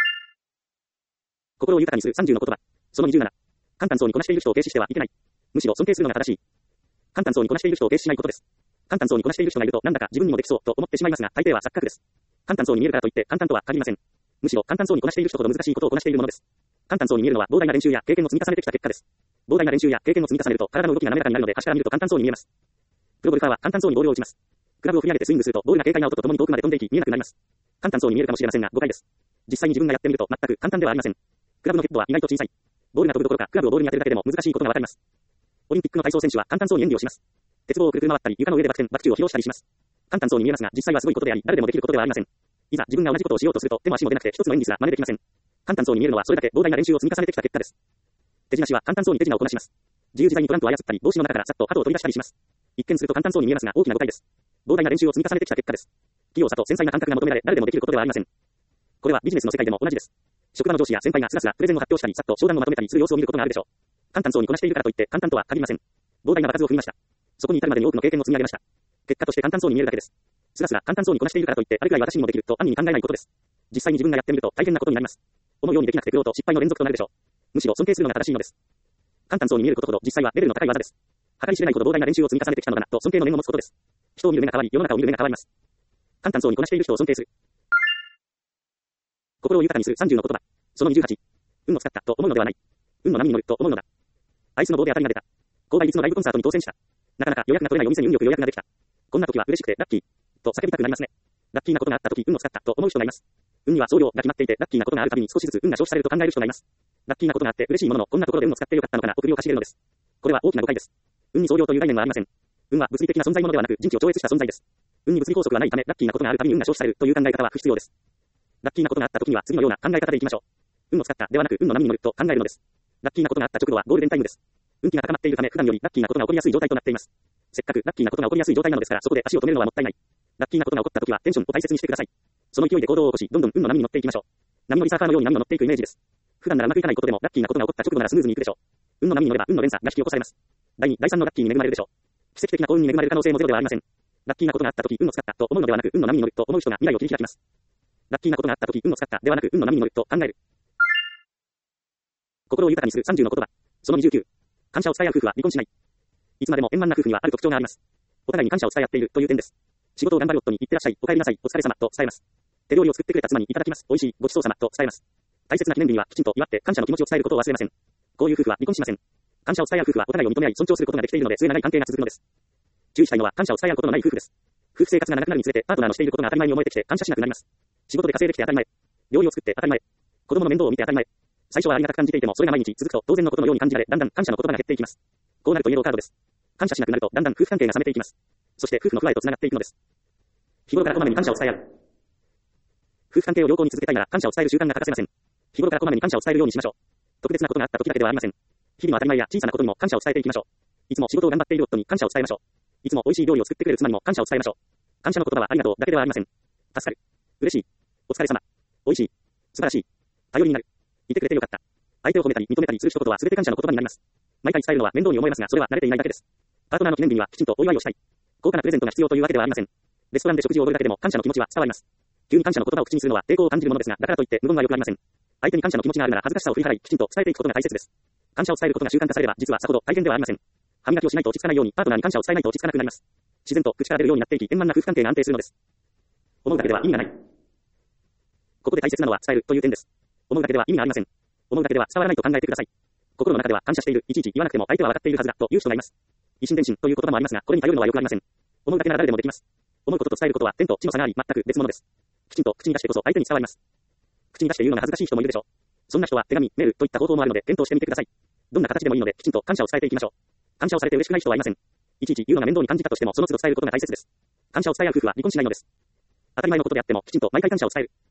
心を豊かにする30の言葉。その27。簡単そうにこなしている人を軽視してはいけない。むしろ尊敬するのが正しい。簡単そうにこなしている人を軽視しないことです。簡単そうにこなしている人がいるとなんだか自分にもできそうと思ってしまいますが、大抵は錯覚です。簡単そうに見えるからといって簡単とは限りません。むしろ簡単そうにこなしている人ほど難しいことをこなしているものです。簡単そうに見えるのは膨大な練習や経験を積み重ねてきた結果です。膨大な練習や経験を積み重ねると体の動きが滑らかになるので端から見ると簡単そうに見えます。プロゴルファーは簡単そうにボールを打ちます。クラブを振り上げてスイングするとボールが軽快な音とともに遠くまで飛んでいき見えなくなります。 簡単そうに見えるかもしれませんが、誤解です。実際に自分がやってみると全く簡単ではありません。クラブのヘッドは意外と小さい。ボールが飛ぶどころか、クラブをボールに当てるだけでも難しいことがわかります。オリンピックの体操選手は簡単そうに演技をします。鉄棒をくるくる回ったり、床の上でバク宙を披露したりします。簡単そうに見えますが、実際はすごいことであり、誰でもできることではありません。いざ自分が同じことをしようとすると、手も足も出なくて一つの演技すら真似できません。簡単そうに見えるのはそれだけ膨大な練習を積み重ねてきた結果です。手品師は簡単そうに手品をこなします。自由自在にトランプを操ったり、帽子の中からさっと鳩を取り出したりします。一見すると簡単そうに見えますが、大きな誤解です。膨大な練習を積み重ねてきた結果です。器用さと繊細な感覚が求められ、誰でもできることではありません。これはビジネスの世界でも同じです。職場の上司や先輩がスラスラプレゼンを発表したり、さっと商談をまとめたりする様子を見ることがあるでしょう。簡単そうにこなしているからといって簡単とは限りません。膨大な場数を踏みました。そこに至るまでに多くの経験を積み上げました。結果として簡単そうに見えるだけです。スラスラ簡単そうにこなしているからといって、あれくらい私にもできると安易に考えないことです。実際に自分がやってみると大変なことになります。思うようにできなくて苦労と失敗の連続となるでしょう。むしろ尊敬するのが正しいのです。簡単そうに見えることほど実際はレベルの高い技です。計り知れないほど膨大な練習を積み重ねてきたのだなと尊敬の念を持つことです。人を見る目が変わり、世の中を見る目が変わります。簡単そうにこなしている人を尊敬する。心を豊かにする30の言葉。その28。運を使ったと思うのではない。運の波に乗ると思うのだ。アイスの棒で当たりが出た。購買率のライブコンサートに当選した。なかなか予約が取れないお店に運よく予約ができた。こんな時は嬉しくてラッキーと叫びたくなりますね。ラッキーなことがあった時、運を使ったと思う人がいます。運には総量が決まっていて、ラッキーなことがあるたびに少しずつ運が消費されると考える人がいます。ラッキーなことがあって嬉しいものの、こんなところで運を使ってよかったのかなと首をかしげるのです。これは大きな誤解です。運に総量という概念はありません。運は物理的な存在ものではなく、人知を超越した存在です。運に物理拘束はないため、ラッキーなことがあるたびに運が消費されるという考え方は不必要です。ラッキーなことがあった時には次のような考え方でいきましょう。運を使ったではなく運の波に乗ると考えるのです。ラッキーなことがあった直後はゴールデンタイムです。運気が高まっているため普段よりラッキーなことが起こりやすい状態となっています。せっかくラッキーなことが起こりやすい状態なのですから、そこで足を止めるのはもったいない。ラッキーなことが起こった時はテンションを大切にしてください。その勢いで行動を起こし、どんどん運の波に乗っていきましょう。波乗りサーファーのように波に乗っていくイメージです。普段ならうまくいかないことでもラッキーなことが起こった直後ならスムーズにいくでしょう。運の波に乗れば運の連鎖が引き起こされます。第2、第3のラッキーに恵まれるでしょう。奇跡的な幸運に恵まれる可能性もゼロではありません。ラッキーなことがあった時、運を使ったと思うのではなく、運の波に乗ると思う人が未来を切り開きます。ラッキーなことがあった時、運を使ったではなく、運の波に乗ると考える。心を豊かにする30の言葉。その29。感謝を伝え合う夫婦は離婚しない。いつまでも円満な夫婦にはある特徴があります。お互いに感謝を伝え合っているという点です。仕事を頑張る夫に行ってらっしゃい、お帰りなさい、お疲れ様と伝えます。手料理を作ってくれた妻にいただきます、美味しい、ごちそうさまと伝えます。大切な記念日にはきちんと祝って感謝の気持ちを伝えることを忘れません。こういう夫婦は離婚しません。感謝を伝え合う夫婦はお互いを認め合い尊重することができているので、末永い関係が続くのです。注意したいのは感謝を伝え合うことのない夫婦です。夫婦生活が長くなるにつれてパートナーのしていることが当たり前に思えてきて感謝しなくなります。仕事で稼いできて当たり前。料理を作って当たり前。子供の面倒を見て当たり前。最初はありがたく感じていても、それが毎日続くと当然のことのように感じられ、だんだん感謝の言葉が減っていきます。こうなるとイエローカードです。感謝しなくなるとだんだん夫婦関係が冷めていきます。そして夫婦の不和へと繋がっていくのです。日頃からこまめに感謝を伝え合う。夫婦関係を良好に続けたいなら感謝を伝える習慣が欠かせません。日頃からこまめに感謝を伝えるようにしましょう。特別なことがあった時だけではありません。日々の当たり前や小さなことにも感謝を伝えていきましょう。いつも仕事を頑張っている夫に感謝を伝えましょう。いつも美味しい料理を作ってくれる妻にも感謝を伝えましょう。感謝の言葉はありがとうだけではありません。助かる。嬉しい。お疲れ様。美味しい。素晴らしい。頼りになる。いてくれてよかった。相手を褒めたり認めたりする一言は全て感謝の言葉になります。毎回伝えるのは面倒に思えますが、それは慣れていないだけです。パートナーの記念日にはきちんとお祝いをしたい。高価なプレゼントが必要というわけではありません。レストランで食事を踊るだけでも感謝の気持ちは伝わります。急に感謝の言葉を口にするのは抵抗を感じるものですが、だからといって無言は良くありません。相手に感謝の気持ちがあるなら恥ずかしさを振り払い、きちんと伝えていくことが大切です。感謝を伝えることが習慣化されれば、実はさほど大変ではありません。歯磨きをしないと落ち着かないように、パートナーに感謝を伝えないと落ち着かなくなります。自然と口から出るようになっていき、円満な夫婦関係が安定するのです。思うだけでは意味がない。ここで大切なのは伝えるという点です。思うだけでは意味がありません。思うだけでは伝わらないと考えてください。心の中では感謝している、いちいち言わなくても相手は分かっているはずだという人がいます。一心伝心という言葉もありますが、これに頼るのはよくありません。思うだけなら誰でもできます。思うことと伝えることは天と地の差があり、全く別物です。きちんと口に出してこそ相手に伝わります。口に出して言うのが恥ずかしい人もいるでしょう。そんな人は手紙、メールといった方法もあるので検討してみてください。どんな形でもいいのできちんと感謝を伝えていきましょう。感謝をされて嬉しくない人はいません。いちいち言うのが面倒に感じたとしてもその都度伝えることが大切です。感謝を伝え合う夫婦は離婚しないのです。当たり前のことであってもきちんと毎回感謝を伝える。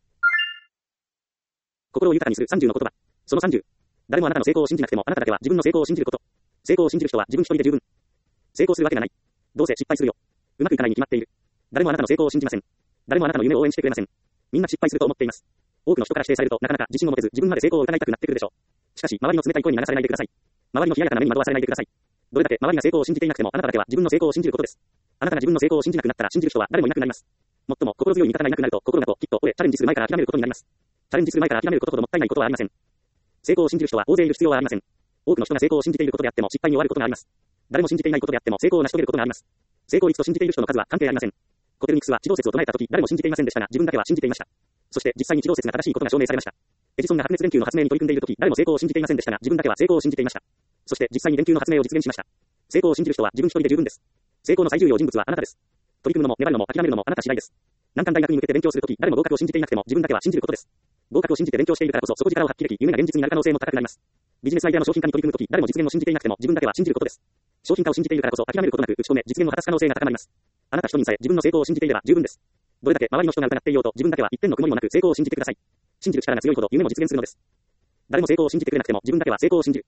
心を豊かにする30の言葉。その30。誰もあなたの成功を信じなくてもあなただけは自分の成功を信じること。成功を信じる人は自分一人で十分。成功するわけがない。どうせ失敗するよ。うまくいかないに決まっている。誰もあなたの成功を信じません。誰もあなたの夢を応援してくれません。みんな失敗すると思っています。多くの人から否定されるとなかなか自信を持てず自分まで成功を疑いたくなってくるでしょう。しかし周りの冷たい声に流されないでください。周りの冷ややかな目に惑わされないでください。どれだけ周りが成功を信じていなくてもあなただけは自分の成功を信じることです。あなたが自分の成功を信じなくなったら信じる人は誰もいなくなります。もっとも心強い味方がいなくなると心がきっと折れチャレンジする前から諦めることになります。チャレンジする前から諦めることほどもったいないことはありません。成功を信じる人は大勢いる必要はありません。多くの人が成功を信じていることであっても失敗に終わることがあります。誰も信じていないことであっても成功を成し遂げることがあります。成功率と信じている人の数は関係ありません。コペルニクスは地動説を唱えたとき誰も信じていませんでしたが自分だけは信じていました。そして実際に地動説が正しいことが証明されました。エジソンが白熱電球の発明に取り組んでいるとき誰も成功を信じていませんでしたが自分だけは成功を信じていました。そして実際に電球の発明を実現しました。成功を信じる人は自分一人で十分です。成功の最重要人物はあなたです。取り組むのも粘るのも諦めるのもあなた次第です。 難関大学に向けて勉強するとき、誰も合格を信じていなくても自分だけは信じることです。合格を信じて勉強しているからこそ、底力を発揮でき、夢が現実になる可能性も高くなります。ビジネスアイデアの商品化に取り組むとき、誰も実現を信じていなくても自分だけは信じることです。商品化を信じているからこそ、諦めることなく打ち込め、実現を果たす可能性が高まります。あなた一人さえ自分の成功を信じていれば十分です。どれだけ周りの人が疑っていようと、自分だけは一点の曇りもなく成功を信じてください。信じる力が強いほど夢も実現するのです。誰も成功を信じてくれなくても自分だけは成功を信じる。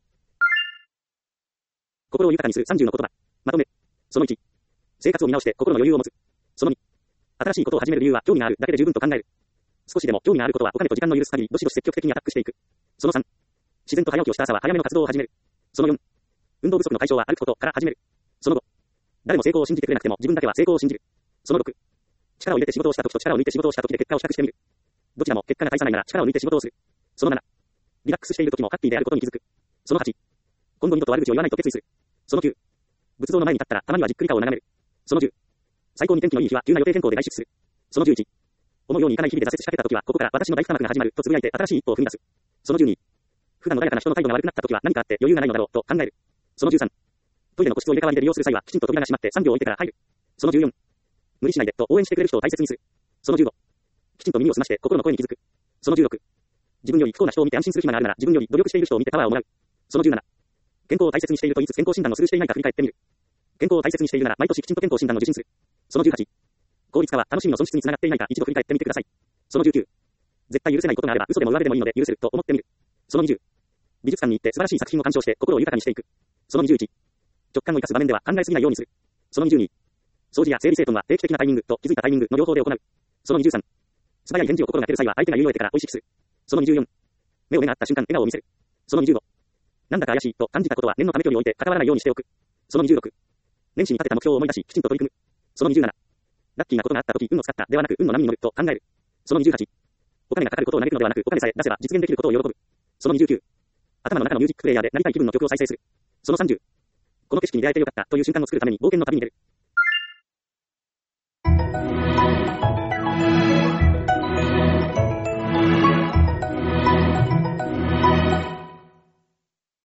心を豊かにする30の言葉。まとめ。その1。生活を見直して心の余裕を持つ。その2。新しいことを始める理由は興味があるだけで十分と考える。少しでも興味があることはお金と時間の許す限りどしどし積極的にアタックしていく。その3。自然と早起きをした朝は早めの活動を始める。その4。運動不足の解消は歩くことから始める。その5。誰も成功を信じてくれなくても自分だけは成功を信じる。その6。力を入れて仕事をした時と力を抜いて仕事をした時で結果を比較してみる。どちらも結果が大差ないなら力を抜いて仕事をする。その7。リラックスしている時もハッピーであることに気づく。その8。今後二度と悪口を言わないと決意する。その9。仏像の前に立ったらたまにはじっくり顔を眺める。その10。最高に天気のいい日は急な予定変更で外出する。その11。思うようにいかない日々で挫折しかけた時はここから私の大負担が始まるとつぶやいて新しい一歩を踏み出す。その12。普段穏やかな人の態度が悪くなった時は何かあって余裕がないのだろうと考える。その13。トイレの個室を入れ替わりで利用する際はきちんと扉が閉まって3秒置いてから入る。その14。無理しないでと応援してくれる人を大切にする。その15。きちんと耳を澄まして心の声に気づく。その16。自分より不幸な人を見て安心する暇があるなら自分より努力している人を見てパワーをもらう。その17。健康を大切にしていると言いつつ健康診断をするしていないか振り返ってみる。健康を大切にしているなら毎年きちんと健康診断を受診する。その18。効率化は楽しみの損失につながっていないか一度振り返ってみてください。その19。絶対許せないことがあれば嘘でも上辺でもいいので許せると思ってみる。その20。美術館に行って素晴らしい作品を鑑賞して心を豊かにしていく。その21。直感を生かす場面では考えすぎないようにする。その22。掃除や整理整頓は定期的なタイミングと気づいたタイミングの両方で行う。その23。素早い返事を心がける際は相手が言い終えてからを意識する。その24。目が合った瞬間笑顔を見せる。その25。なんだか怪しいと感じたことは念のため距離を置いて関わらないようにしておく。その26。年始に立てた目標を思い出しきちんと取り組む。その27。ラッキーなことがあった時運を使ったではなく運の波に乗ると考える。その28。お金がかかることを嘆くのではなくお金さえ出せば実現できることを喜ぶ。その29。頭の中のミュージックプレイヤーでなりたい気分の曲を再生する。その30。この景色に出会えてよかったという瞬間を作るために冒険の旅に出る。